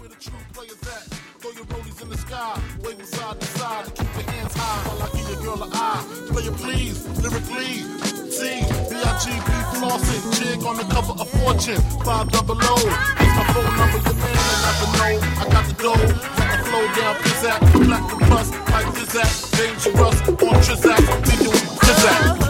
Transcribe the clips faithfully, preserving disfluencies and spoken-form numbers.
where the true players at. Throw your rollies in the sky, waving side to side, and keep your hands high while I give your girl an eye. Player please, lyrically, C, B I G B flossing, chick on the cover of Fortune, five double O. It's my phone number, your man will never know. I got the dough, got the flow down, pizzazz, black the bus, like Zizak, dangerous, on Trizak, we doing Trizak.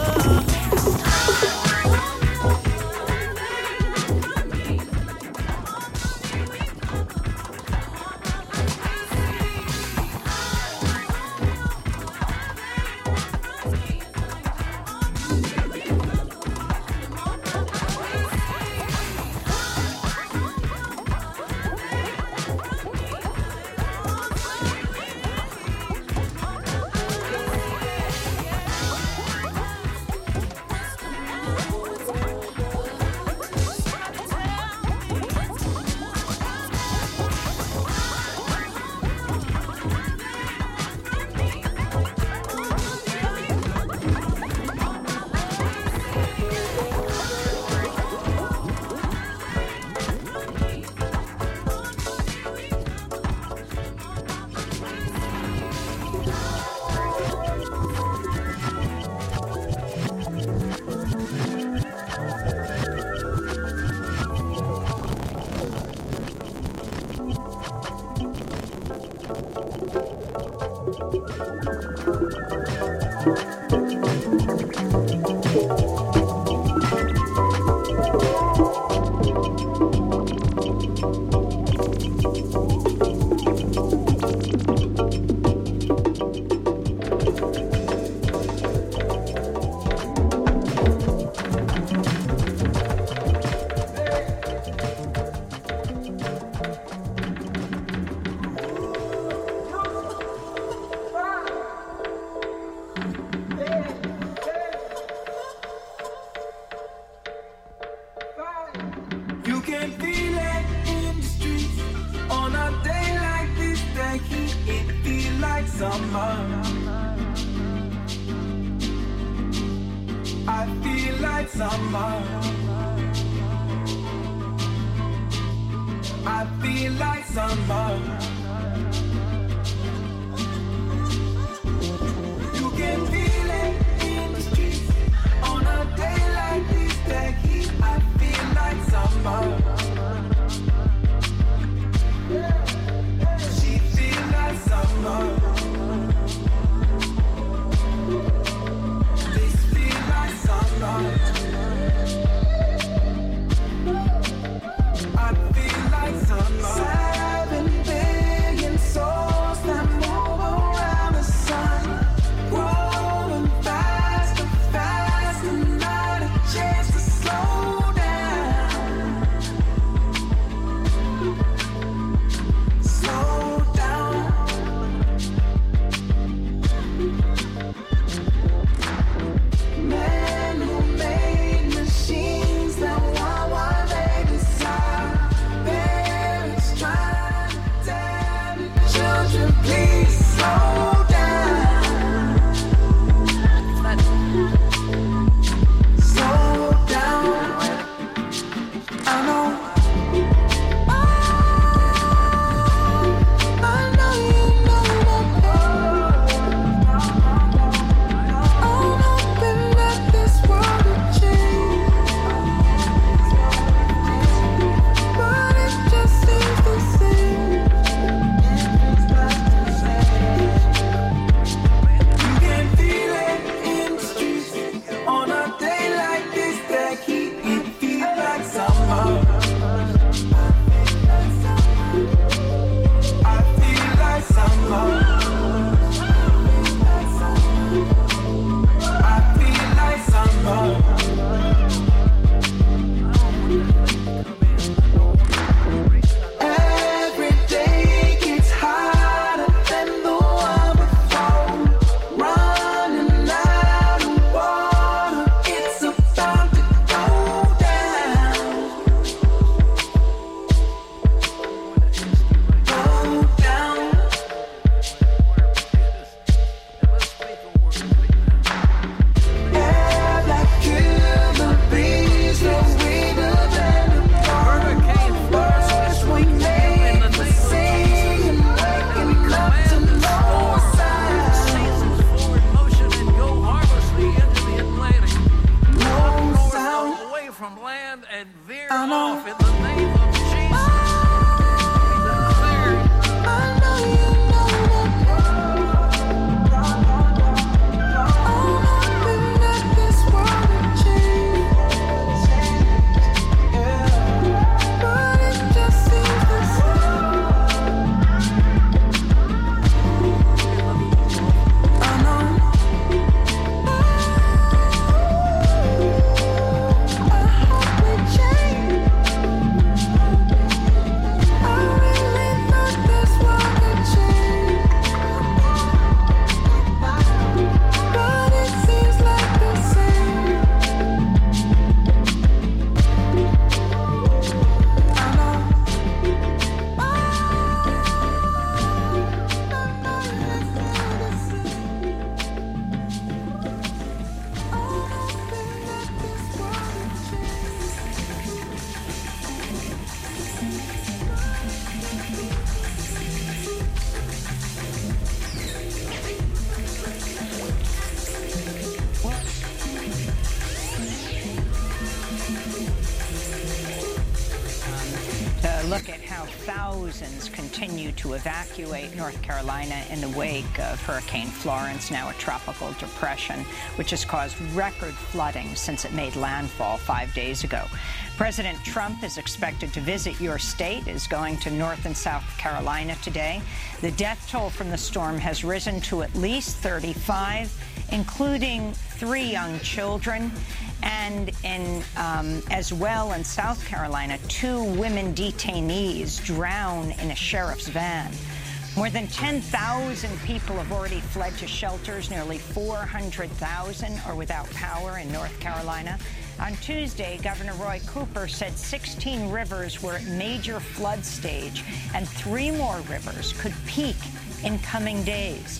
look at how thousands continue to evacuate North Carolina in the wake of Hurricane Florence, now a tropical depression, which has caused record flooding since it made landfall five days ago. President Trump is expected to visit your state, is going to North and South Carolina today. The death toll from the storm has risen to at least thirty-five, including three young children. And in, um, as well in South Carolina, two women detainees drown in a sheriff's van. More than ten thousand people have already fled to shelters. Nearly four hundred thousand are without power in North Carolina. On Tuesday, Governor Roy Cooper said sixteen rivers were at major flood stage, and three more rivers could peak in coming days.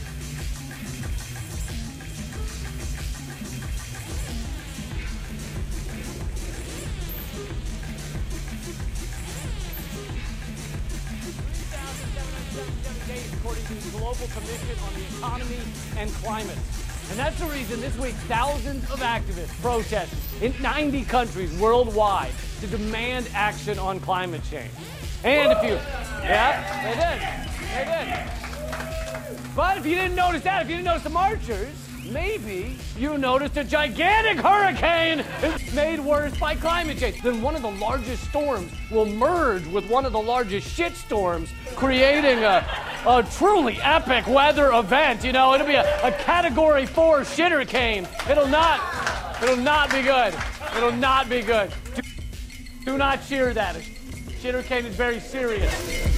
According to the Global Commission on the Economy and Climate. And that's the reason this week thousands of activists protested in ninety countries worldwide to demand action on climate change. And if you, yeah, they did, they did. But if you didn't notice that, if you didn't notice the marchers, maybe you noticed a gigantic hurricane is made worse by climate change. Then one of the largest storms will merge with one of the largest shit storms, creating a, a truly epic weather event. You know, it'll be a, a category four shittercane. It'll not, it'll not be good. It'll not be good. Do, do not cheer that. Shittercane is very serious.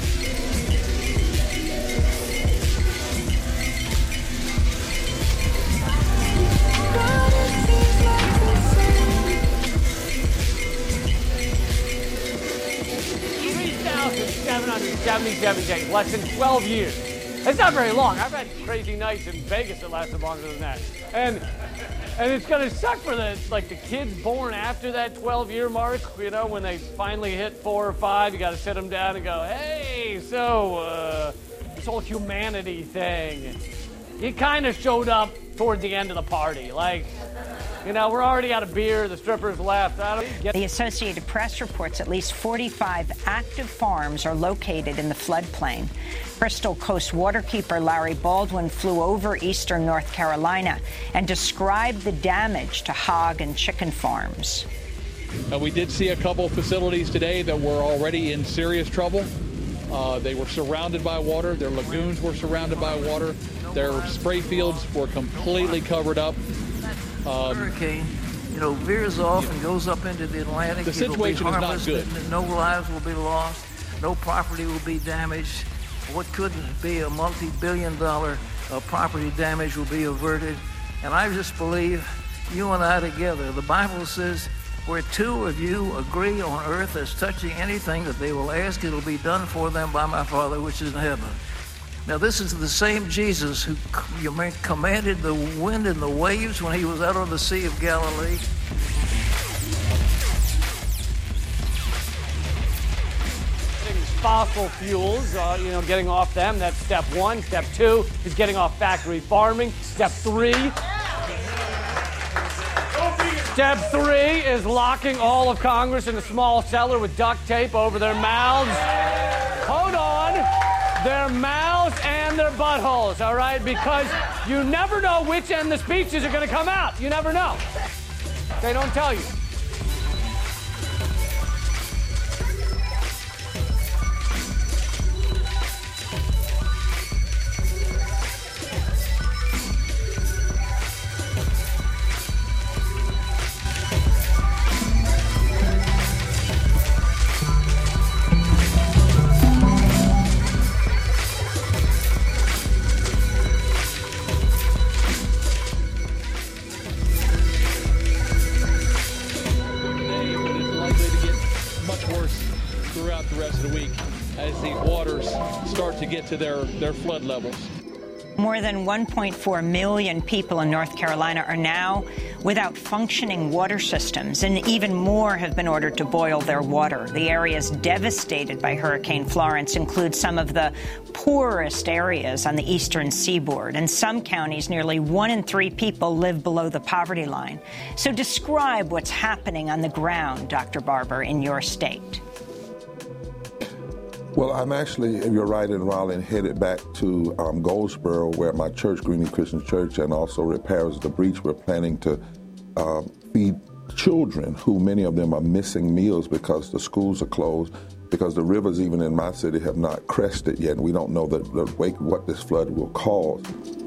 seven hundred seventy-seven days, less than twelve years. It's not very long. I've had crazy nights in Vegas that lasted longer than that. And and it's gonna suck for the like the kids born after that twelve year mark, you know, when they finally hit four or five, you gotta sit them down and go, hey, so uh, this whole humanity thing, it kind of showed up toward the end of the party. Like, you know, we're already out of beer. The strippers left. I don't get the Associated Press reports at least forty-five active farms are located in the floodplain. Bristol Coast waterkeeper Larry Baldwin flew over eastern North Carolina and described the damage to hog and chicken farms. Uh, we did see a couple facilities today that were already in serious trouble. Uh, they were surrounded by water. Their lagoons were surrounded by water. Their spray fields were completely covered up. Um, hurricane, you know, veers off and goes up into the Atlantic. The situation is not good. No lives will be lost. No property will be damaged. What couldn't be a multi-billion dollar uh, property damage will be averted. And I just believe you and I together. The Bible says, where two of you agree on earth as touching anything that they will ask, it'll be done for them by my Father which is in heaven. Now, this is the same Jesus who commanded the wind and the waves when he was out on the Sea of Galilee. Fossil fuels, uh, you know, getting off them, that's step one. Step two is getting off factory farming. Step three. Step three is locking all of Congress in a small cellar with duct tape over their mouths. Hold on. Their mouths and their buttholes, all right? Because you never know which end the speeches are going to come out. You never know. They don't tell you. To get to their, their flood levels. More than one point four million people in North Carolina are now without functioning water systems, and even more have been ordered to boil their water. The areas devastated by Hurricane Florence include some of the poorest areas on the eastern seaboard. In some counties, nearly one in three people live below the poverty line. So describe what's happening on the ground, Doctor Barber, in your state. Well, I'm actually, if you're right, in Raleigh, headed back to um, Goldsboro, where my church, Greenleaf Christian Church, and also Repairs of the Breach, we're planning to uh, feed children who, many of them are missing meals because the schools are closed, because the rivers, even in my city, have not crested yet, and we don't know the, the wake what this flood will cause.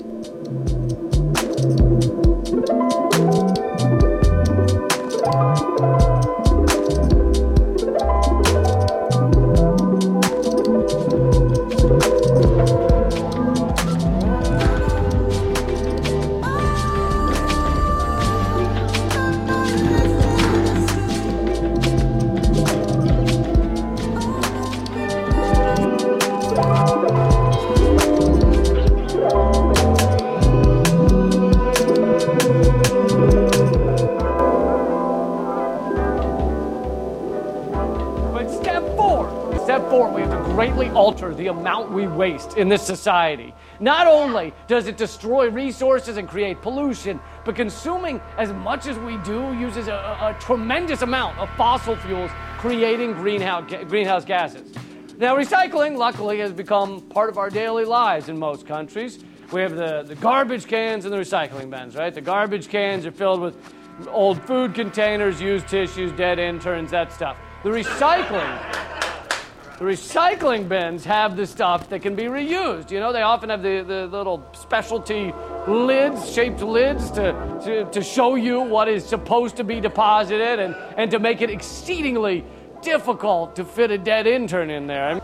Alter the amount we waste in this society. Not only does it destroy resources and create pollution, but consuming as much as we do uses a, a, a tremendous amount of fossil fuels, creating greenhouse, greenhouse gases. Now, recycling, luckily, has become part of our daily lives in most countries. We have the, the garbage cans and the recycling bins, right? The garbage cans are filled with old food containers, used tissues, dead interns, that stuff. The recycling... The recycling bins have the stuff that can be reused. You know, they often have the, the little specialty lids, shaped lids to, to, to show you what is supposed to be deposited and, and to make it exceedingly difficult to fit a dead intern in there.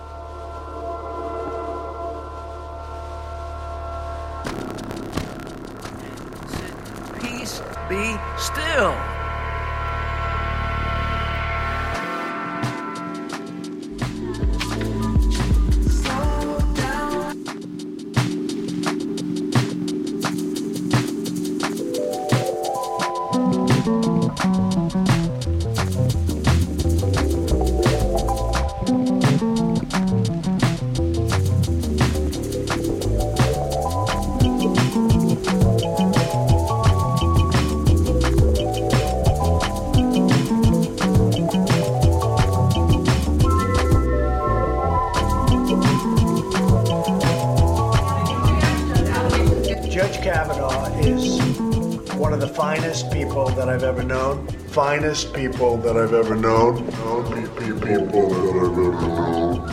Peace be still. Finest people that I've ever known. Finest people that I've ever known. People that I've ever known.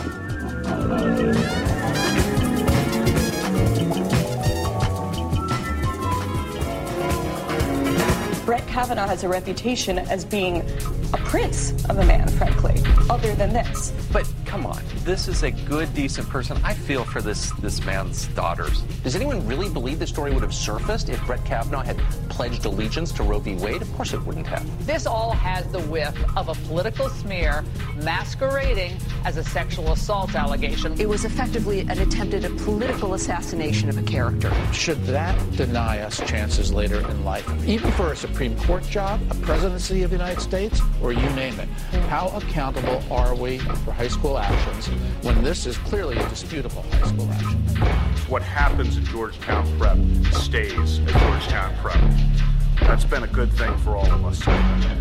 Brett Kavanaugh has a reputation as being a prince of a man, frankly, other than this. But come on, this is a good, decent person. I feel for this, this man's daughters. Does anyone really believe this story would have surfaced if Brett Kavanaugh had pledged allegiance to Roe v. Wade? Of course it wouldn't have. This all has the whiff of a political smear masquerading as a sexual assault allegation. It was effectively an attempted a political assassination of a character. Should that deny us chances later in life, even for a Supreme Court job, a presidency of the United States, or you name it? How accountable are we for high school actions when this is clearly a disputable high school action? What happens at Georgetown Prep stays at Georgetown Prep. That's been a good thing for all of us.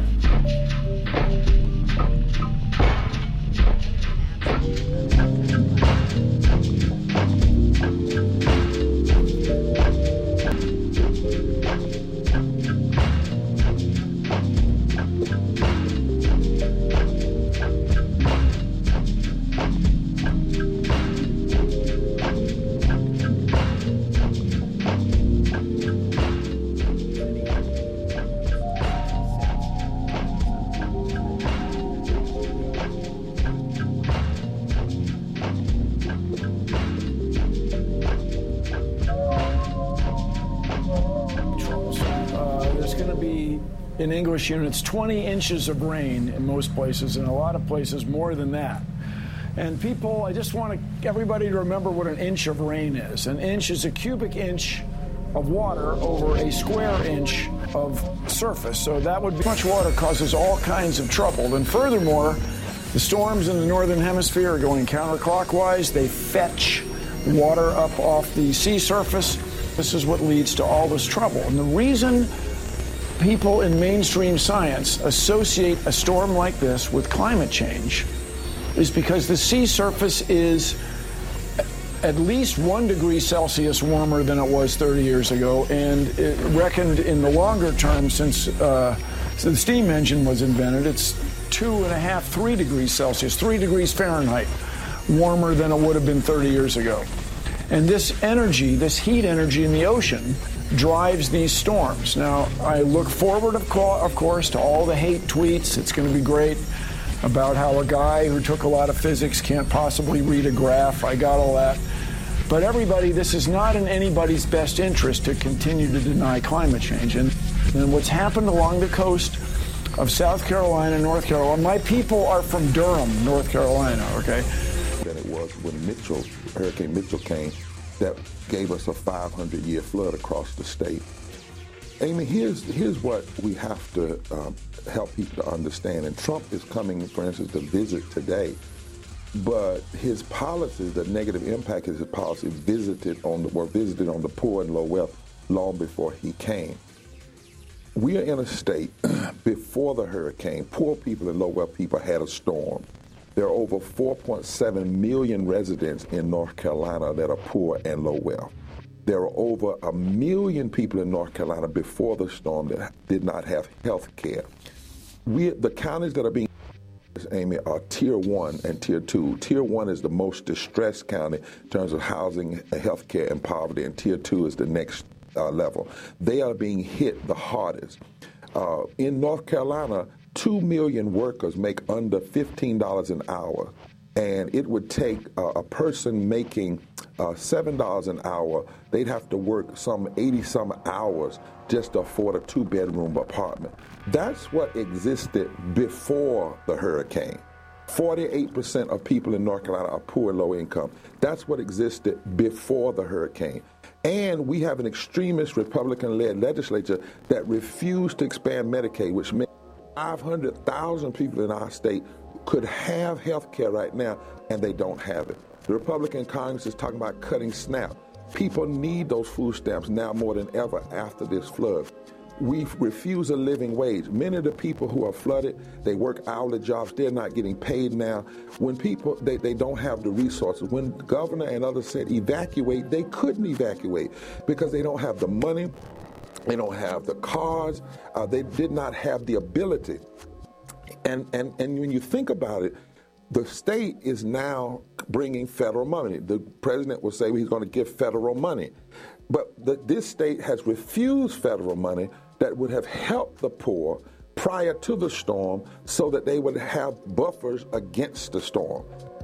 In English units, twenty inches of rain in most places, and a lot of places more than that. And people, I just want to, everybody to remember what an inch of rain is. An inch is a cubic inch of water over a square inch of surface. So that would be much water causes all kinds of trouble. And furthermore, the storms in the northern hemisphere are going counterclockwise. They fetch water up off the sea surface. This is what leads to all this trouble. And the reason people in mainstream science associate a storm like this with climate change is because the sea surface is at least one degree Celsius warmer than it was thirty years ago, and it reckoned in the longer term since, uh, since the steam engine was invented, it's two and a half, three degrees Celsius, three degrees Fahrenheit warmer than it would have been thirty years ago. And this energy, this heat energy in the ocean, drives these storms. Now, I look forward, of, co- of course, to all the hate tweets. It's going to be great about how a guy who took a lot of physics can't possibly read a graph. I got all that. But everybody, this is not in anybody's best interest to continue to deny climate change. And, and what's happened along the coast of South Carolina, North Carolina, my people are from Durham, North Carolina, okay? Than it was when Mitchell, Hurricane Mitchell came, that gave us a five hundred year flood across the state. Amy, here's here's what we have to um, help people to understand. And Trump is coming, for instance, to visit today, but his policies, the negative impact of his policies, visited on the, were visited on the poor and low wealth long before he came. We are in a state before the hurricane. Poor people and low wealth people had a storm. There are over four point seven million residents in North Carolina that are poor and low wealth. There are over a million people in North Carolina before the storm that did not have health care. We, the counties that are being, Amy, are Tier one and Tier two. Tier one is the most distressed county in terms of housing, health care, and poverty, and Tier two is the next uh, level. They are being hit the hardest. Uh, in North Carolina, two million workers make under fifteen dollars an hour, and it would take uh, a person making uh, seven dollars an hour, they'd have to work some eighty-some hours just to afford a two-bedroom apartment. That's what existed before the hurricane. forty-eight percent of people in North Carolina are poor and low income. That's what existed before the hurricane. And we have an extremist Republican-led legislature that refused to expand Medicaid, which meant five hundred thousand people in our state could have health care right now, and they don't have it. The Republican Congress is talking about cutting SNAP. People need those food stamps now more than ever after this flood. We refuse a living wage. Many of the people who are flooded, they work hourly jobs. They're not getting paid now. When people, they, they don't have the resources. When the governor and others said evacuate, they couldn't evacuate because they don't have the money. They don't have the cars. Uh, they did not have the ability. And, and, and when you think about it, the state is now bringing federal money. The president will say he's going to give federal money. But the, this state has refused federal money that would have helped the poor prior to the storm so that they would have buffers against the storm.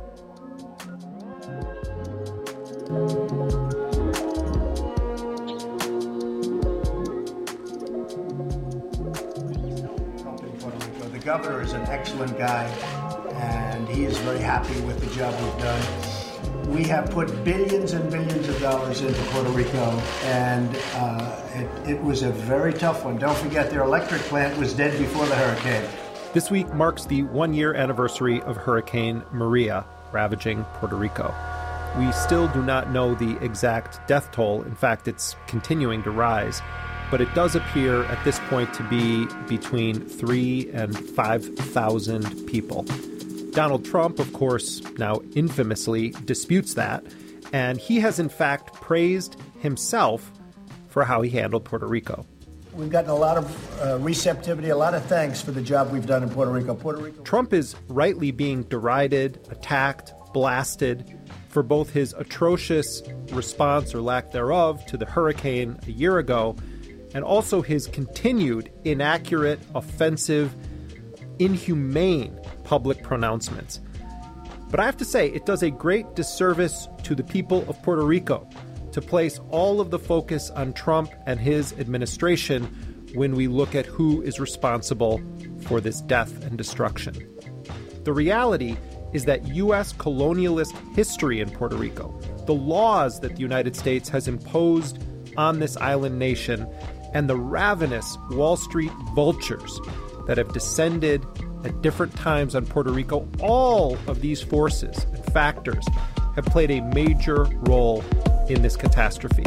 The governor is an excellent guy, and he is very happy with the job we've done. We have put billions and billions of dollars into Puerto Rico, and uh, it, it was a very tough one. Don't forget, their electric plant was dead before the hurricane. This week marks the one-year anniversary of Hurricane Maria ravaging Puerto Rico. We still do not know the exact death toll. In fact, it's continuing to rise. But it does appear at this point to be between three and five thousand people. Donald Trump, of course, now infamously disputes that, and he has in fact praised himself for how he handled Puerto Rico. We've gotten a lot of uh, receptivity, a lot of thanks for the job we've done in Puerto Rico. Puerto Rico. Trump is rightly being derided, attacked, blasted for both his atrocious response or lack thereof to the hurricane a year ago, and also his continued inaccurate, offensive, inhumane public pronouncements. But I have to say, it does a great disservice to the people of Puerto Rico to place all of the focus on Trump and his administration when we look at who is responsible for this death and destruction. The reality is that U S colonialist history in Puerto Rico, the laws that the United States has imposed on this island nation, and the ravenous Wall Street vultures that have descended at different times on Puerto Rico, all of these forces and factors have played a major role in this catastrophe.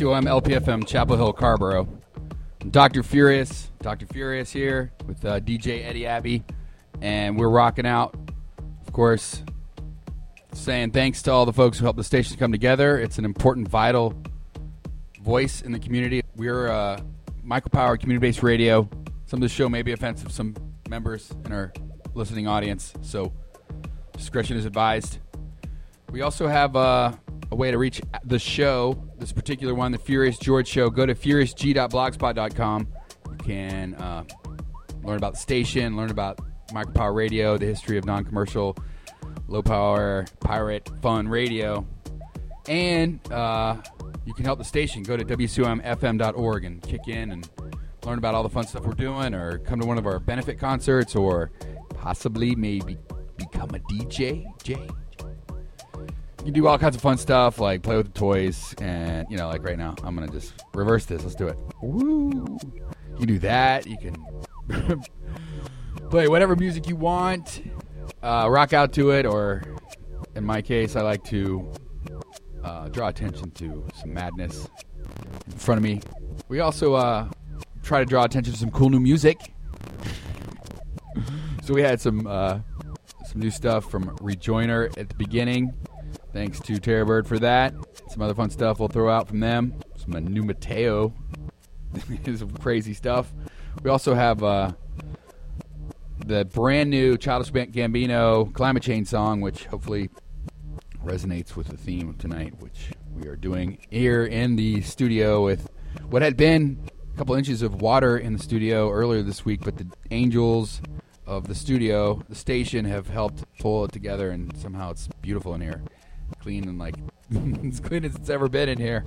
C O M L P F M, Chapel Hill, Carborough. I'm Doctor Furious, Doctor Furious here with uh, D J Eddie Abbey, and we're rocking out, of course, saying thanks to all the folks who helped the station come together. It's an important, vital voice in the community. We're uh, micropower, community-based radio. Some of the show may be offensive to some members in our listening audience, so discretion is advised. We also have uh, a way to reach the show, this particular one, the Furious George Show. Go to furious g dot blogspot dot com. You can uh, learn about the station, learn about micropower radio, the history of non-commercial, low-power, pirate, fun radio. And uh, you can help the station. Go to w c o m f m dot org and kick in and learn about all the fun stuff we're doing, or come to one of our benefit concerts, or possibly maybe become a D J. Jay. You can do all kinds of fun stuff, like play with the toys, and, you know, like right now, I'm going to just reverse this. Let's do it. Woo! You can do that. You can play whatever music you want, uh, rock out to it, or in my case, I like to uh, draw attention to some madness in front of me. We also uh, try to draw attention to some cool new music. So we had some uh, some new stuff from Rejoiner at the beginning. Thanks to Terror Bird for that. Some other fun stuff we'll throw out from them. Some uh, new Mateo. Some crazy stuff. We also have uh, the brand new Childish Gambino Climate Change song, which hopefully resonates with the theme of tonight, which we are doing here in the studio with what had been a couple inches of water in the studio earlier this week, but the angels of the studio, the station, have helped pull it together, and somehow it's beautiful in here. Clean and like as clean as it's ever been in here.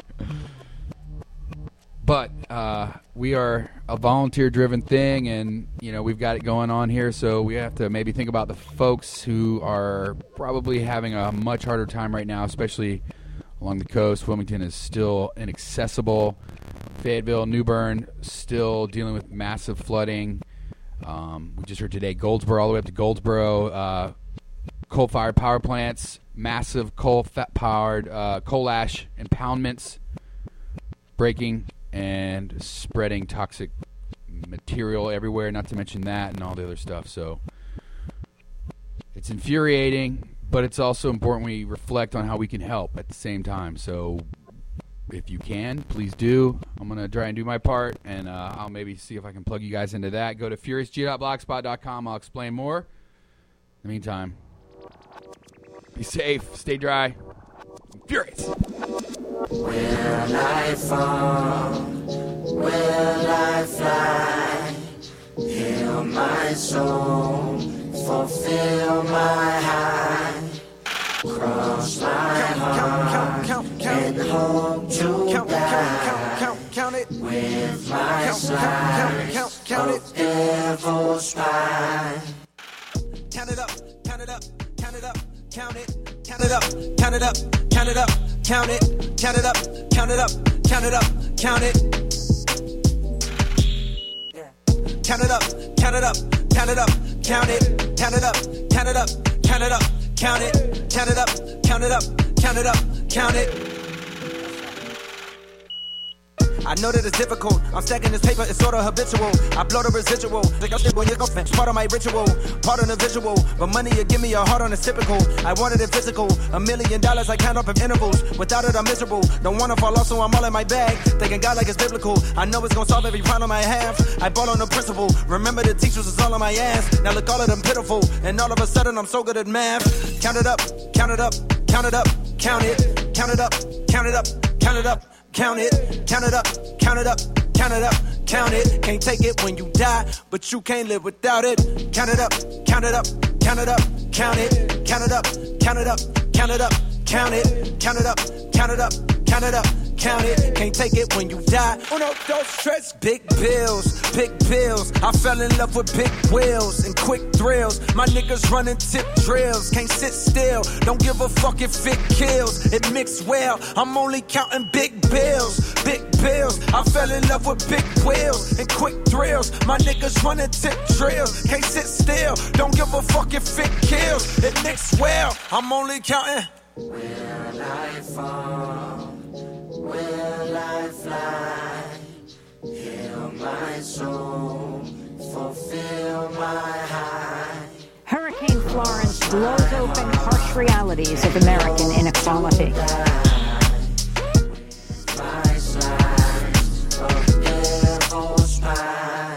But uh, we are a volunteer-driven thing, and you know we've got it going on here. So we have to maybe think about the folks who are probably having a much harder time right now, especially along the coast. Wilmington is still inaccessible. Fayetteville, New Bern, still dealing with massive flooding. Um, we just heard today Goldsboro, all the way up to Goldsboro. Uh, coal-fired power plants. Massive coal-powered uh, coal ash impoundments breaking and spreading toxic material everywhere, not to mention that and all the other stuff. So it's infuriating, but it's also important we reflect on how we can help at the same time. So if you can, please do. I'm going to try and do my part, and uh, I'll maybe see if I can plug you guys into that. Go to furious g dot blogspot dot com. I'll explain more. In the meantime, be safe, stay dry. Furious. Will I fall? Will I fly? Heal my soul, fulfill my high. Cross my heart and hope to die with my slice of devil's spine. Count it up, count it up, count it up. Count it, count it up, count it up, count it up, count it, count it up, count it up, count it up, count it. Count it up, count it up, count it up, count it, count it up, count it up, count it up, count it, count it up, count it up, count it up, count it. I know that it's difficult. I'm stacking this paper, it's sort of habitual. I blow the residual. Like I'm shit when you're going part of my ritual, part of the visual. But money, you give me a heart on a typical. I wanted it physical. A million dollars, I count up in intervals. Without it, I'm miserable. Don't want to fall off, so I'm all in my bag. Thinking God like it's biblical. I know it's gonna solve every problem I have. I ball on the principle. Remember the teachers was all on my ass. Now look, all of them pitiful. And all of a sudden, I'm so good at math. Count it up, count it up, count it up, count it, count it up, count it up, count it up. Count it, count it up, count it up, count it up, count it. Can't take it when you die, but you can't live without it. Count it up, count it up, count it up, count it, count it up, count it up, count it up, count it, count it up, count it up, count it up, count it. Can't take it when you die. Uno, dos, tres. Big bills, big bills. I fell in love with big wheels and quick thrills. My niggas running tip drills. Can't sit still. Don't give a fuck if it kills. It mixed well. I'm only counting big bills, big bills. I fell in love with big wheels and quick thrills. My niggas running tip drills. Can't sit still. Don't give a fuck if it kills. It mixed well. I'm only counting. Will I fall? will I fly? Heal my soul, fulfill my high. Hurricane Florence blows open harsh realities of American inequality. My slice of devil's pie.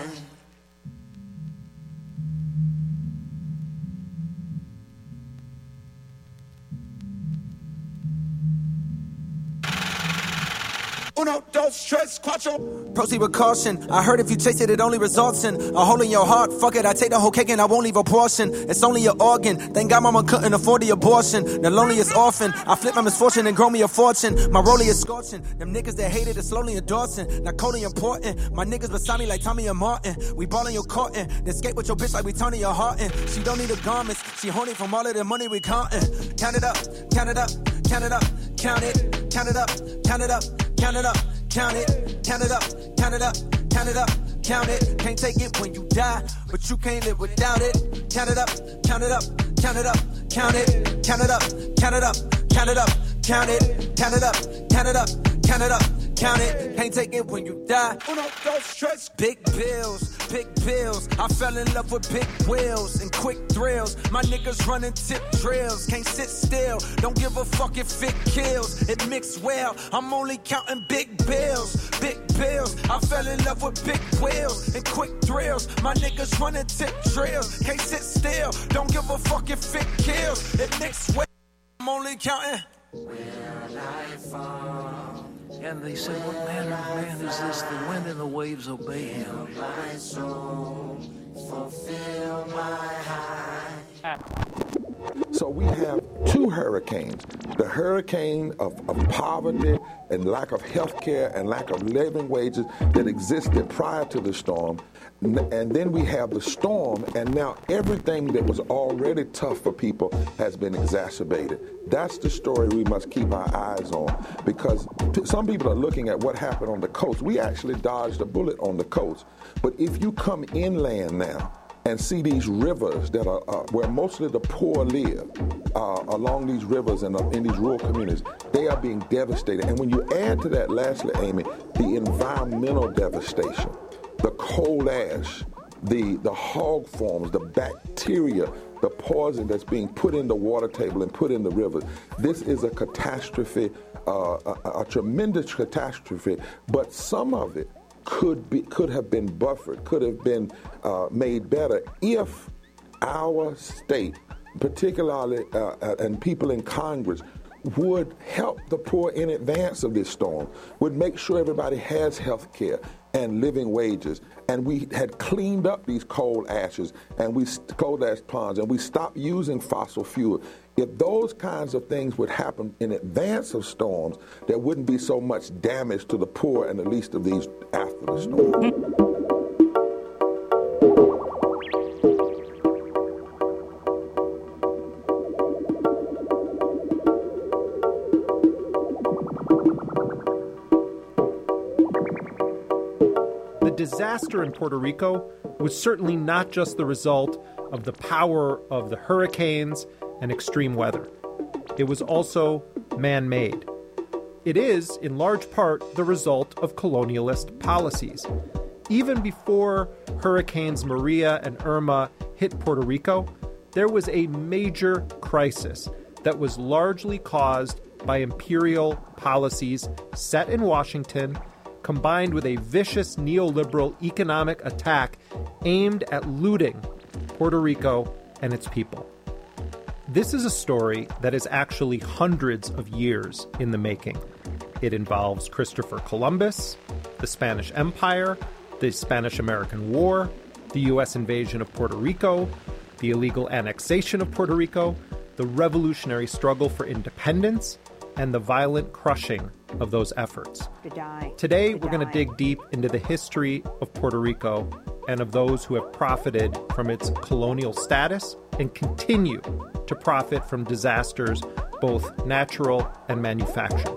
Uno, dos, tres, cuatro. Proceed with caution. I heard if you taste it, it only results in a hole in your heart. Fuck it, I take the whole cake and I won't leave a portion. It's only your organ. Thank God mama couldn't afford the abortion. The loneliest orphan. I flip my misfortune and grow me a fortune. My rollie is scorching. Them niggas that hated it slowly endorsing. Not coldly important. My niggas beside me like Tommy and Martin. We ballin' your cotton. Then skate with your bitch like we turning your heart in. She don't need the garments. She horny from all of the money we countin'. Count it up, count it up, count it up, count it, count it up, count it up. Count it up, count it, count it up, count it up, count it up, count it. Can't take it when you die, but you can't live without it. Count it up, count it up, count it up, count it, count it up, count it up, count it up, count it, count it up, count it up, count it up, count it. Can't take it when you die. Uno, dos, tres. Big bills, big bills. I fell in love with big wheels and quick thrills. My niggas running tip drills. Can't sit still. Don't give a fuck if it kills. It mixed well. I'm only counting big bills, big bills. I fell in love with big wheels and quick thrills. My niggas running tip drills. Can't sit still. Don't give a fuck if it kills. It mixed well. I'm only counting. Will I fall? And they said, what manner of man is this? The wind and the waves obey him. My soul, fulfill my high. So we have two hurricanes. The hurricane of, of poverty and lack of health care and lack of living wages that existed prior to the storm. And then we have the storm, and now everything that was already tough for people has been exacerbated. That's the story we must keep our eyes on, because some people are looking at what happened on the coast. We actually dodged a bullet on the coast. But if you come inland now and see these rivers that are uh, where mostly the poor live, uh, along these rivers and uh, in these rural communities, they are being devastated. And when you add to that, lastly, Amy, the environmental devastation, the coal ash, the, the hog forms, the bacteria, the poison that's being put in the water table and put in the rivers. This is a catastrophe, uh, a, a tremendous catastrophe, but some of it could be, could have been buffered, could have been uh, made better if our state, particularly uh, and people in Congress, would help the poor in advance of this storm, would make sure everybody has health care and living wages, and we had cleaned up these coal ashes and we coal ash ponds, and we stopped using fossil fuel. If those kinds of things would happen in advance of storms, there wouldn't be so much damage to the poor and the least of these after the storm. The disaster in Puerto Rico was certainly not just the result of the power of the hurricanes and extreme weather. It was also man-made. It is, in large part, the result of colonialist policies. Even before Hurricanes Maria and Irma hit Puerto Rico, there was a major crisis that was largely caused by imperial policies set in Washington, combined with a vicious neoliberal economic attack aimed at looting Puerto Rico and its people. This is a story that is actually hundreds of years in the making. It involves Christopher Columbus, the Spanish Empire, the Spanish-American War, the U S invasion of Puerto Rico, the illegal annexation of Puerto Rico, the revolutionary struggle for independence, and the violent crushing of those efforts. Today, we're going to dig deep into the history of Puerto Rico and of those who have profited from its colonial status and continue to profit from disasters, both natural and manufactured.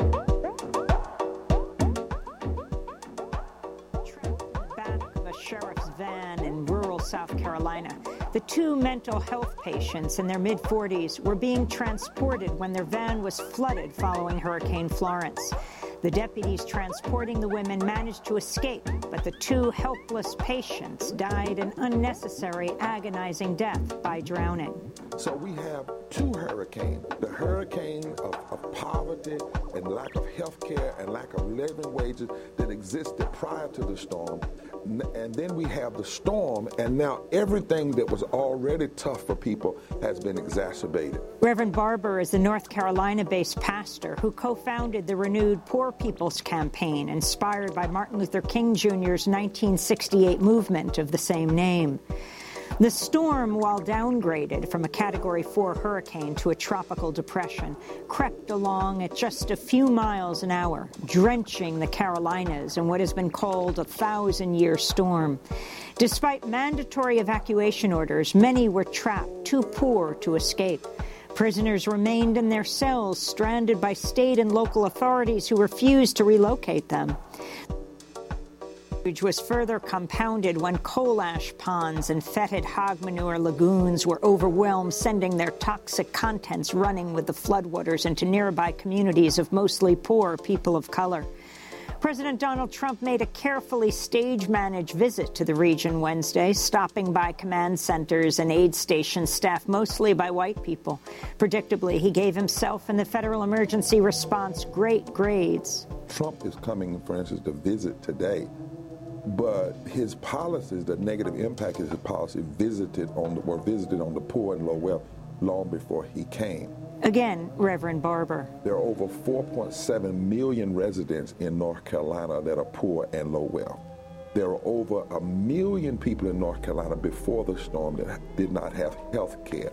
Sheriff's van in rural South Carolina. The two mental health patients in their mid-forties were being transported when their van was flooded following Hurricane Florence. The deputies transporting the women managed to escape, but the two helpless patients died an unnecessary, agonizing death by drowning. So we have two hurricanes, the hurricane of, of poverty and lack of health care and lack of living wages that existed prior to the storm. And then we have the storm, and now everything that was already tough for people has been exacerbated. Reverend Barber is the North Carolina-based pastor who co-founded the renewed Poor People's Campaign, inspired by Martin Luther King Junior's nineteen sixty-eight movement of the same name. The storm, while downgraded from a Category four hurricane to a tropical depression, crept along at just a few miles an hour, drenching the Carolinas in what has been called a thousand-year storm. Despite mandatory evacuation orders, many were trapped, too poor to escape. Prisoners remained in their cells, stranded by state and local authorities who refused to relocate them. Was further compounded when coal ash ponds and fetid hog manure lagoons were overwhelmed, sending their toxic contents running with the floodwaters into nearby communities of mostly poor people of color. President Donald Trump made a carefully stage-managed visit to the region Wednesday, stopping by command centers and aid stations staffed mostly by white people. Predictably, he gave himself and the federal emergency response great grades. Trump is coming, for instance, to visit today. But his policies, the negative impact of his policy, visited on the, were visited on the poor and low wealth long before he came. Again, Reverend Barber. There are over four point seven million residents in North Carolina that are poor and low wealth. There are over a million people in North Carolina before the storm that did not have health care.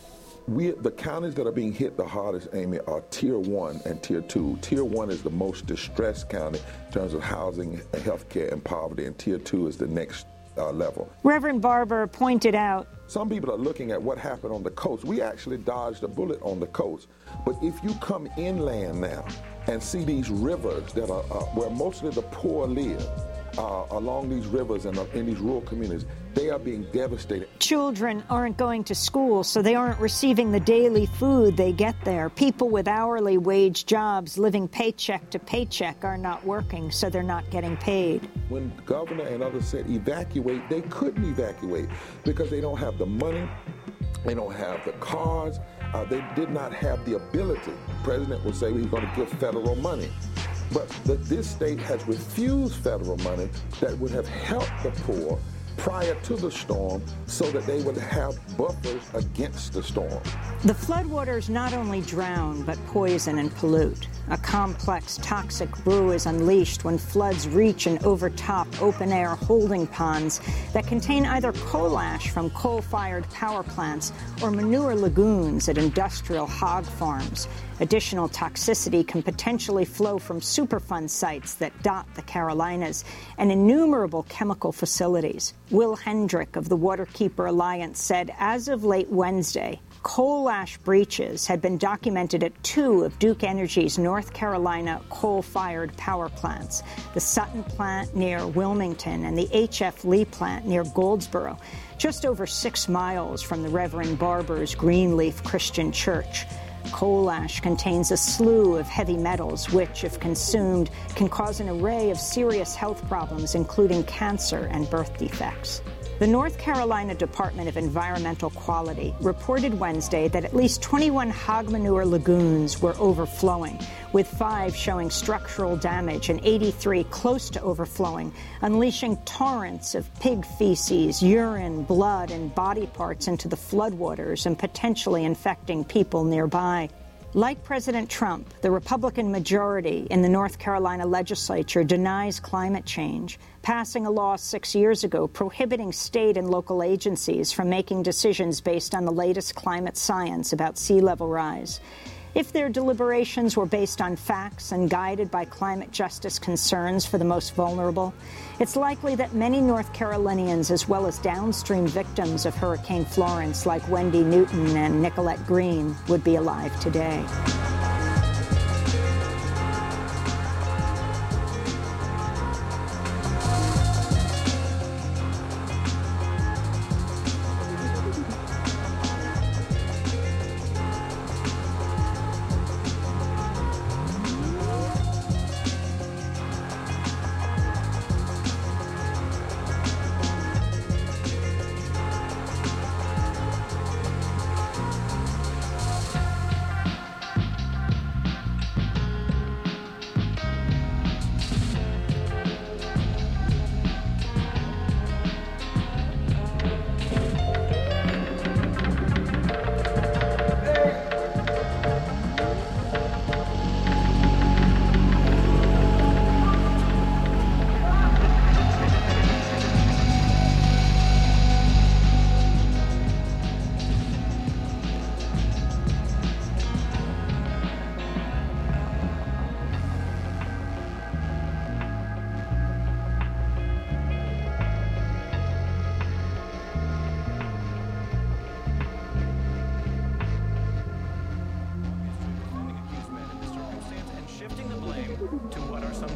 We, the counties that are being hit the hardest, Amy, are Tier one and Tier two. Tier one is the most distressed county in terms of housing, health care, and poverty, and Tier two is the next uh, level. Reverend Barber pointed out, some people are looking at what happened on the coast. We actually dodged a bullet on the coast. But if you come inland now and see these rivers that are uh, where mostly the poor live, Uh, along these rivers and uh, in these rural communities, they are being devastated. Children aren't going to school, so they aren't receiving the daily food they get there. People with hourly wage jobs living paycheck to paycheck are not working, so they're not getting paid. When the governor and others said evacuate, they couldn't evacuate because they don't have the money, they don't have the cars, uh, they did not have the ability. The president would say he's going to give federal money. But the, this state has refused federal money that would have helped the poor prior to the storm so that they would have buffers against the storm. The floodwaters not only drown, but poison and pollute. A complex toxic brew is unleashed when floods reach and overtop open-air holding ponds that contain either coal ash from coal-fired power plants or manure lagoons at industrial hog farms. Additional toxicity can potentially flow from Superfund sites that dot the Carolinas and innumerable chemical facilities. Will Hendrick of the Waterkeeper Alliance said as of late Wednesday, coal ash breaches had been documented at two of Duke Energy's North Carolina coal-fired power plants, the Sutton plant near Wilmington and the H F Lee plant near Goldsboro, just over six miles from the Reverend Barber's Greenleaf Christian Church. Coal ash contains a slew of heavy metals which, if consumed, can cause an array of serious health problems, including cancer and birth defects. The North Carolina Department of Environmental Quality reported Wednesday that at least twenty-one hog manure lagoons were overflowing, with five showing structural damage and eighty-three close to overflowing, unleashing torrents of pig feces, urine, blood, and body parts into the floodwaters and potentially infecting people nearby. Like President Trump, the Republican majority in the North Carolina legislature denies climate change, passing a law six years ago prohibiting state and local agencies from making decisions based on the latest climate science about sea level rise. If their deliberations were based on facts and guided by climate justice concerns for the most vulnerable, it's likely that many North Carolinians, as well as downstream victims of Hurricane Florence like Wendy Newton and Nicolette Green, would be alive today.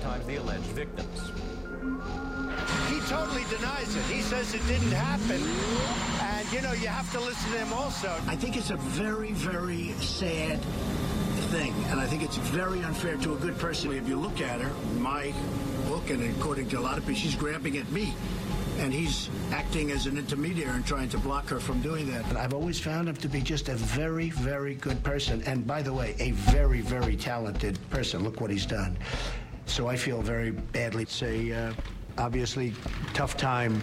identified the alleged victims. He totally denies it. He says it didn't happen. And, you know, you have to listen to him also. I think it's a very, very sad thing, and I think it's very unfair to a good person. If you look at her, my book, and according to a lot of people, she's grabbing at me. And he's acting as an intermediary and trying to block her from doing that. And I've always found him to be just a very, very good person. And by the way, a very, very talented person. Look what he's done. So I feel very badly. It's a, uh, obviously, tough time.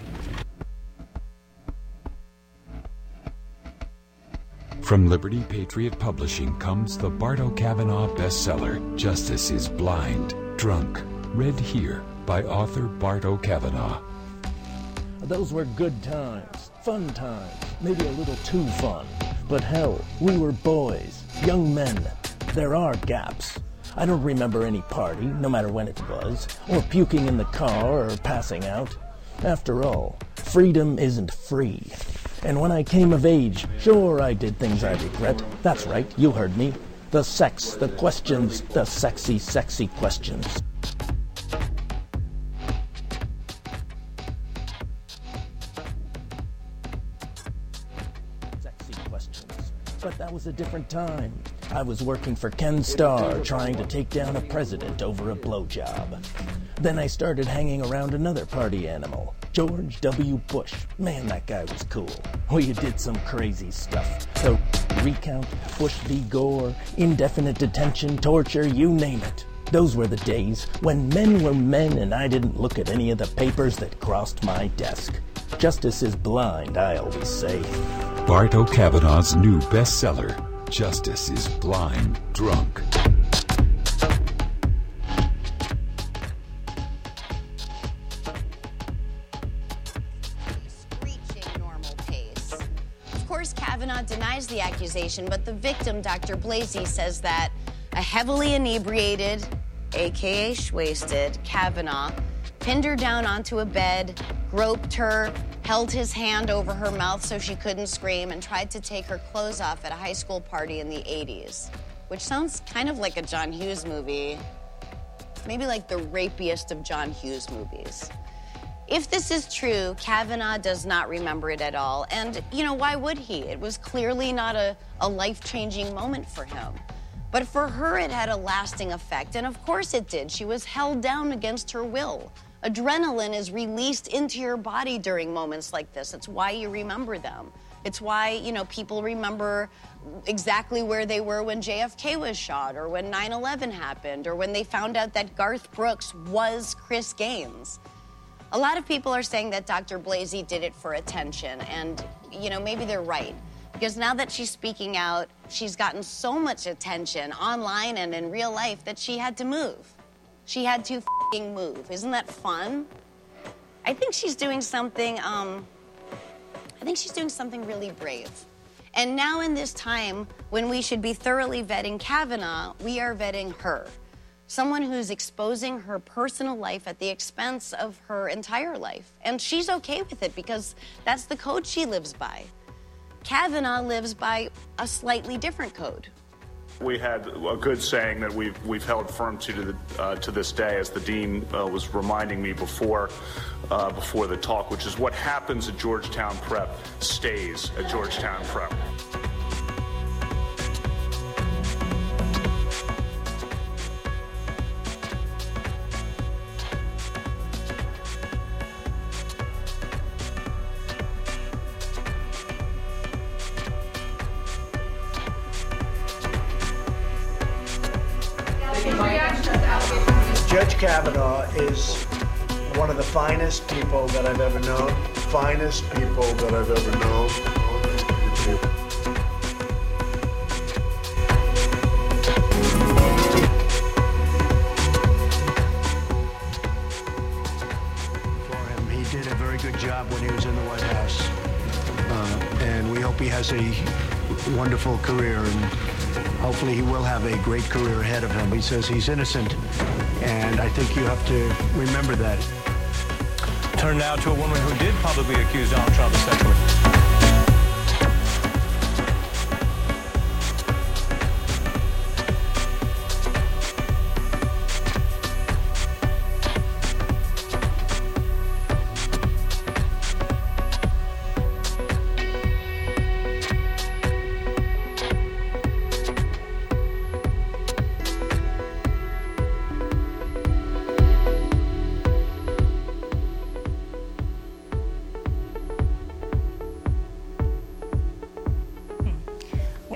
From Liberty Patriot Publishing comes the Bart O'Kavanaugh bestseller, Justice is Blind, Drunk. Read here by author Bart O'Kavanaugh. Those were good times, fun times, maybe a little too fun. But hell, we were boys, young men. There are gaps. I don't remember any party, no matter when it was, or puking in the car or passing out. After all, freedom isn't free. And when I came of age, sure, I did things I regret. That's right, you heard me. The sex, the questions, the sexy, sexy questions. But that was a different time. I was working for Ken Starr, trying to take down a president over a blowjob. Then I started hanging around another party animal, George W. Bush. Man, that guy was cool. We did some crazy stuff. The recount, Bush v. Gore, indefinite detention, torture, you name it. Those were the days when men were men and I didn't look at any of the papers that crossed my desk. Justice is blind, I always say. Bart O'Kavanaugh's new bestseller, Justice is Blind, Drunk. Screeching normal pace. Of course, Kavanaugh denies the accusation, but the victim, Doctor Blasey, says that a heavily inebriated, aka shwasted, Kavanaugh pinned her down onto a bed, groped her, held his hand over her mouth so she couldn't scream, and tried to take her clothes off at a high school party in the eighties, which sounds kind of like a John Hughes movie, maybe like the rapiest of John Hughes movies. If this is true, Kavanaugh does not remember it at all, and, you know, why would he? It was clearly not a, a life-changing moment for him. But for her, it had a lasting effect, and of course it did. She was held down against her will. Adrenaline is released into your body during moments like this. It's why you remember them. It's why, you know, people remember exactly where they were when J F K was shot, or when nine eleven happened, or when they found out that Garth Brooks was Chris Gaines. A lot of people are saying that Doctor Blasey did it for attention, and, you know, maybe they're right. Because now that she's speaking out, she's gotten so much attention online and in real life that she had to move. She had to f***ing move. Isn't that fun? I think she's doing something, um, I think she's doing something really brave. And now in this time when we should be thoroughly vetting Kavanaugh, we are vetting her. Someone who's exposing her personal life at the expense of her entire life. And she's okay with it because that's the code she lives by. Kavanaugh lives by a slightly different code. We had a good saying that we've we've held firm to to, the, uh, to this day, as the dean uh, was reminding me before uh, before the talk, which is what happens at Georgetown Prep stays at Georgetown Prep. Judge Kavanaugh is one of the finest people that I've ever known. Finest people that I've ever known. For him, he did a very good job when he was in the White House. Uh, and we hope he has a wonderful career, and hopefully he will have a great career ahead of him. He says he's innocent, and I think you have to remember that. Turn now to a woman who did publicly accuse Donald Trump of sexual...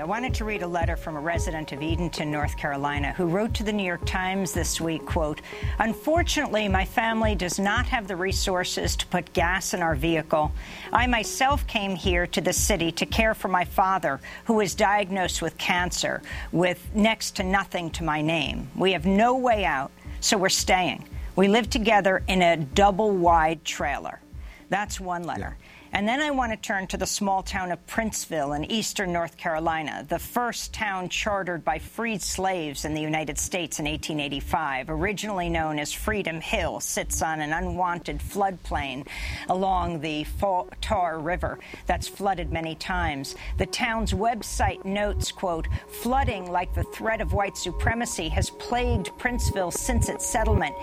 I wanted to read a letter from a resident of Edenton, North Carolina, who wrote to the New York Times this week, quote, "Unfortunately, my family does not have the resources to put gas in our vehicle. I myself came here to the city to care for my father, who was diagnosed with cancer, with next to nothing to my name. We have no way out, so we're staying. We live together in a double-wide trailer." That's one letter. Yeah. And then I want to turn to the small town of Princeville in eastern North Carolina, the first town chartered by freed slaves in the United States in eighteen eighty-five. Originally known as Freedom Hill, sits on an unwanted floodplain along the Tar River that's flooded many times. The town's website notes, quote, "Flooding, like the threat of white supremacy, has plagued Princeville since its settlement."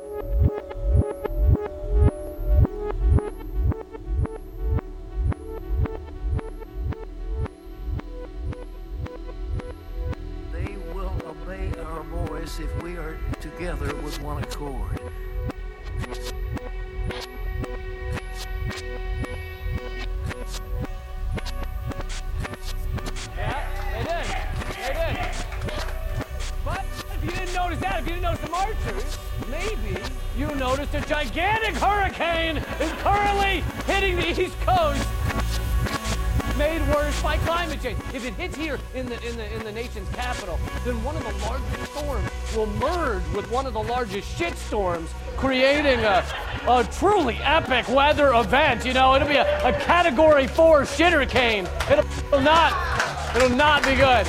If we are together with one accord. Yeah, they did. They did. But if you didn't notice that, if you didn't notice the marchers, maybe you noticed a gigantic hurricane is currently hitting the East Coast, made worse by climate change. If it hits here in the in the in the nation's capital, then one of the largest storms will merge with one of the largest shit storms, creating a a truly epic weather event. You know, it'll be a, a category four shittercane. It'll, it'll not it'll not be good.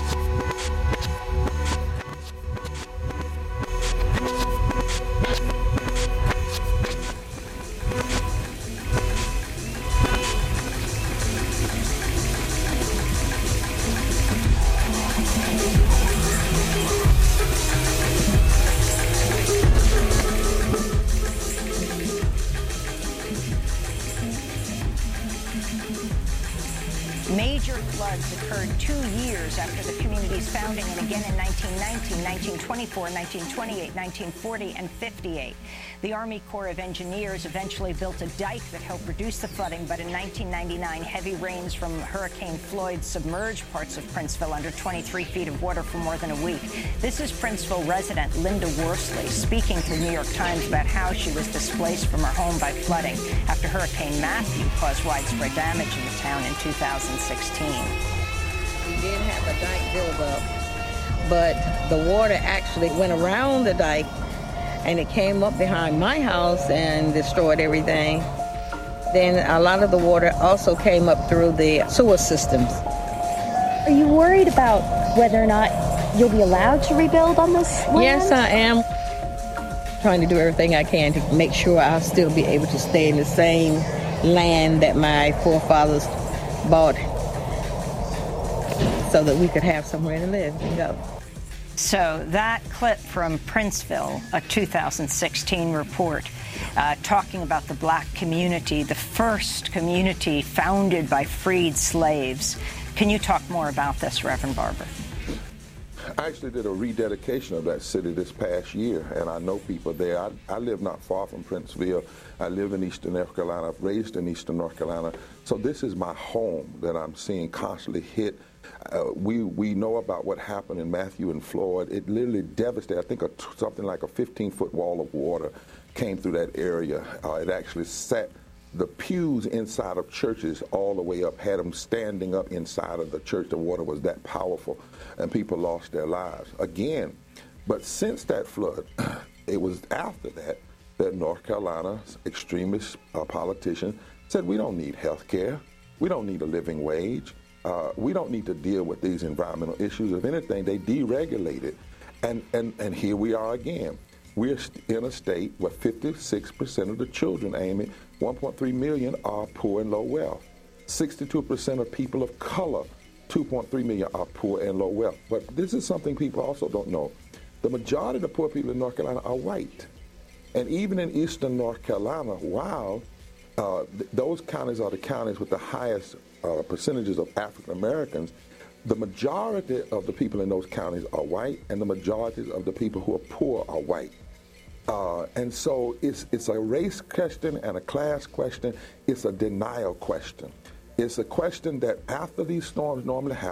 Major floods occurred two years after the community's founding, and again in nineteen nineteen, nineteen twenty-four, nineteen twenty-eight, nineteen forty, and fifty-eight. The Army Corps of Engineers eventually built a dike that helped reduce the flooding, but in nineteen ninety-nine, heavy rains from Hurricane Floyd submerged parts of Princeville under twenty-three feet of water for more than a week. This is Princeville resident Linda Worsley speaking to the New York Times about how she was displaced from her home by flooding after Hurricane Matthew caused widespread damage in the town in two thousand sixteen. We did have a dike build up, but the water actually went around the dike and it came up behind my house and destroyed everything. Then a lot of the water also came up through the sewer systems. Are you worried about whether or not you'll be allowed to rebuild on this land? Yes, I am. Trying to do everything I can to make sure I'll still be able to stay in the same land that my forefathers bought, so that we could have somewhere to live and go. So that clip from Princeville, a two thousand sixteen report, uh, talking about the black community, the first community founded by freed slaves. Can you talk more about this, Reverend Barber? I actually did a rededication of that city this past year, and I know people there. I, I live not far from Princeville. I live in eastern North Carolina, raised in eastern North Carolina. So this is my home that I'm seeing constantly hit. Uh, we we know about what happened in Matthew and Floyd. It literally devastated. I think a, something like a fifteen-foot wall of water came through that area. Uh, it actually set the pews inside of churches all the way up, had them standing up inside of the church. The water was that powerful, and people lost their lives again. But since that flood, it was after that that North Carolina's extremist uh, politician said, we don't need health care. We don't need a living wage. Uh, we don't need to deal with these environmental issues. If anything, they deregulated. And, and, and here we are again. We're in a state where fifty-six percent of the children, Amy, one point three million, are poor and low wealth. sixty-two percent of people of color, two point three million, are poor and low wealth. But this is something people also don't know. The majority of the poor people in North Carolina are white. And even in eastern North Carolina, while uh, th- those counties are the counties with the highest uh, percentages of African Americans, the majority of the people in those counties are white, and the majority of the people who are poor are white. Uh, and so it's it's a race question and a class question. It's a denial question. It's a question that after these storms normally happen,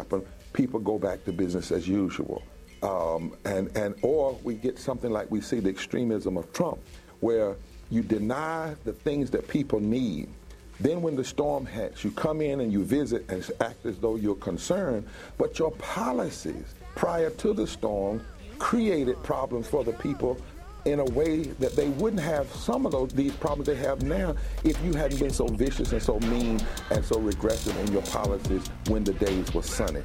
people go back to business as usual. Um, and, and or we get something like we see the extremism of Trump, where you deny the things that people need. Then when the storm hits, you come in and you visit and act as though you're concerned, but your policies prior to the storm created problems for the people in a way that they wouldn't have some of those these problems they have now if you hadn't been so vicious and so mean and so regressive in your policies when the days were sunny.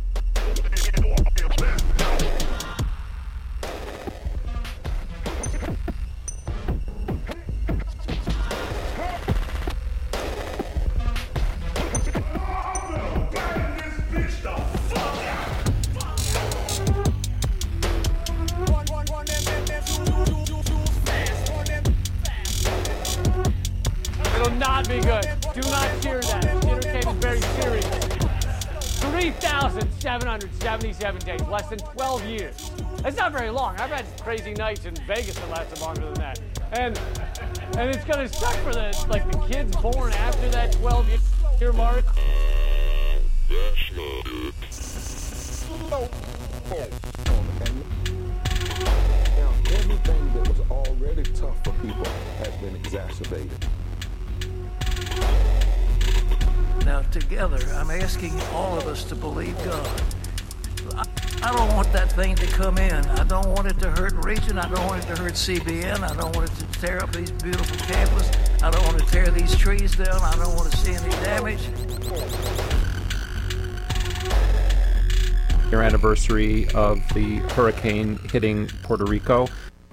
It'll not be good. Do not cheer that. The entertainment is very serious. three thousand seven hundred seventy-seven days, less than twelve years. That's not very long. I've had crazy nights in Vegas that lasted longer than that. And and it's gonna suck for the like the kids born after that twelve year mark. That's not it. No. Now, everything that was already tough for people has been exacerbated. Now, together, I'm asking all of us to believe God. I, I don't want that thing to come in. I don't want it to hurt Region. I don't want it to hurt C B N. I don't want it to tear up these beautiful campuses. I don't want to tear these trees down. I don't want to see any damage. Year anniversary of the hurricane hitting Puerto Rico.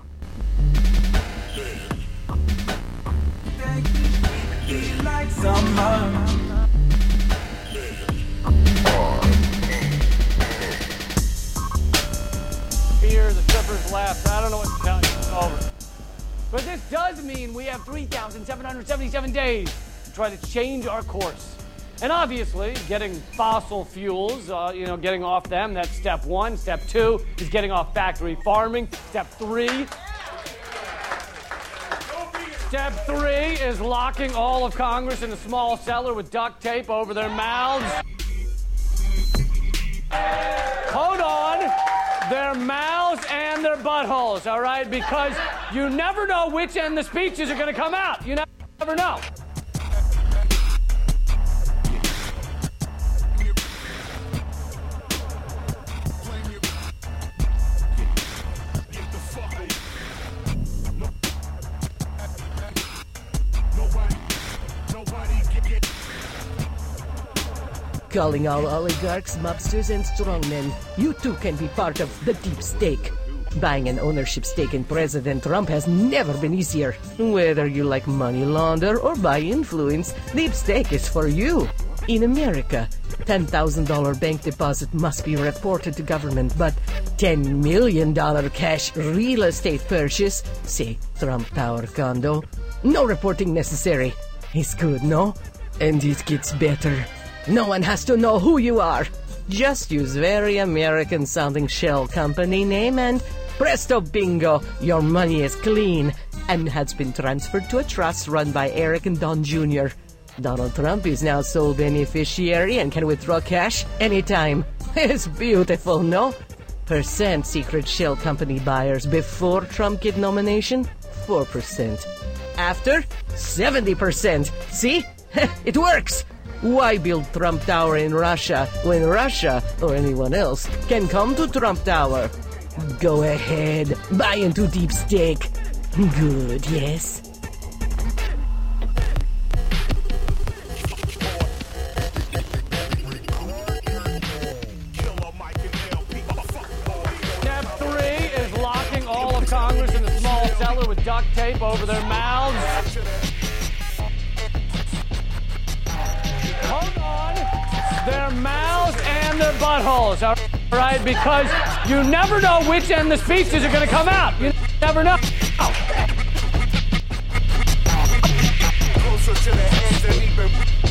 Here, the strippers left. I don't know what to tell you. It's over. But this does mean we have three thousand seven hundred seventy-seven days to try to change our course. And obviously, getting fossil fuels, uh, you know, getting off them, that's step one. Step two is getting off factory farming. Step three. Step three is locking all of Congress in a small cellar with duct tape over their mouths. Hold on. Their mouths and their buttholes, all right? Because you never know which end the speeches are going to come out. You never know. Calling all oligarchs, mobsters, and strongmen. You too can be part of the deep stake. Buying an ownership stake in President Trump has never been easier. Whether you like money launder or buy influence, deep stake is for you. In America, ten thousand dollars bank deposit must be reported to government, but ten million dollars cash real estate purchase, say Trump Tower condo, no reporting necessary. It's good, no? And it gets better. No one has to know who you are. Just use very American-sounding shell company name and presto bingo, your money is clean and has been transferred to a trust run by Eric and Don Junior Donald Trump is now sole beneficiary and can withdraw cash anytime. It's beautiful, no? Percent secret shell company buyers before Trump get nomination, four percent. After, seventy percent. See? It works! Why build Trump Tower in Russia when Russia, or anyone else, can come to Trump Tower? Go ahead, buy into deep stake. Good, yes? Step three is locking all of Congress in a small cellar with duct tape over their mouths. Hold on. Their mouths and their buttholes, all right? Because you never know which end the speeches are going to come out. You never know. Closer to the end than even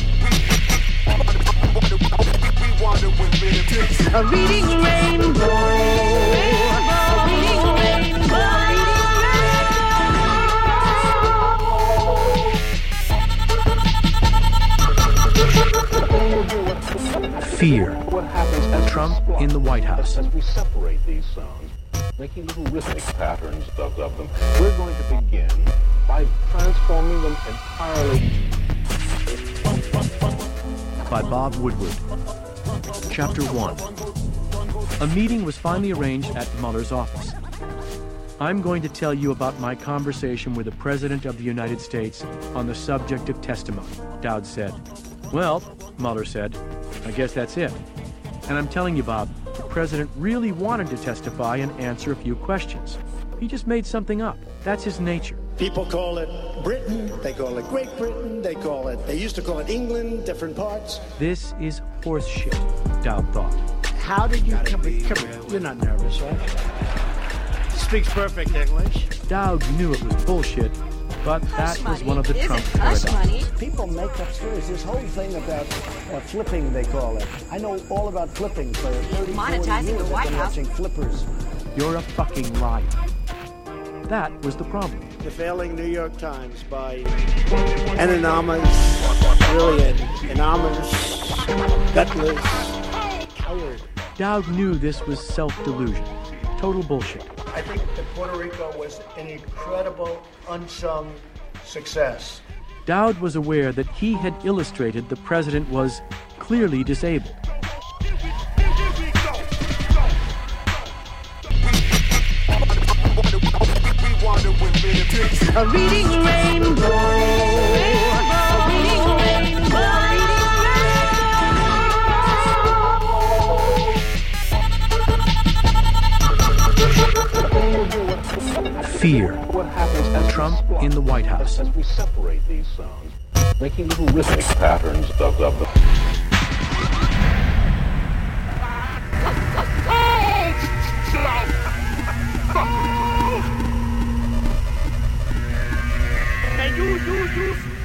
A reading rainbow. A reading rainbow. Fear. What happens as Trump in the White House. As we separate these sounds, making little rhythmic patterns of, of them, we're going to begin by transforming them entirely. By Bob Woodward. Chapter one. A meeting was finally arranged at Mueller's office. I'm going to tell you about my conversation with the President of the United States on the subject of testimony, Dowd said. Well, Mueller said, I guess that's it. And I'm telling you, Bob, the President really wanted to testify and answer a few questions. He just made something up. That's his nature. People call it Britain, they call it Great Britain, they call it, they used to call it England, different parts. This is horse shit, Dowd thought. How did you come, come here? You're not nervous, right? Speaks perfect English. Dowd knew it was bullshit, but that was one of the Trump paradoxes. People make up stories. This whole thing about uh, flipping, they call it. I know all about flipping for thirty, forty years. I've been watching flippers. You're a fucking liar. That was the problem. The failing New York Times by an anonymous, really an anonymous, gutless coward. Dowd knew this was self-delusion. Total bullshit. I think that Puerto Rico was an incredible, unsung success. Dowd was aware that he had illustrated the president was clearly disabled. A reading rainbow. A reading rainbow. Fear. What happens as Trump in the White House. As we separate these sounds, making little rhythmic patterns of, of them. Hey, you, you, you.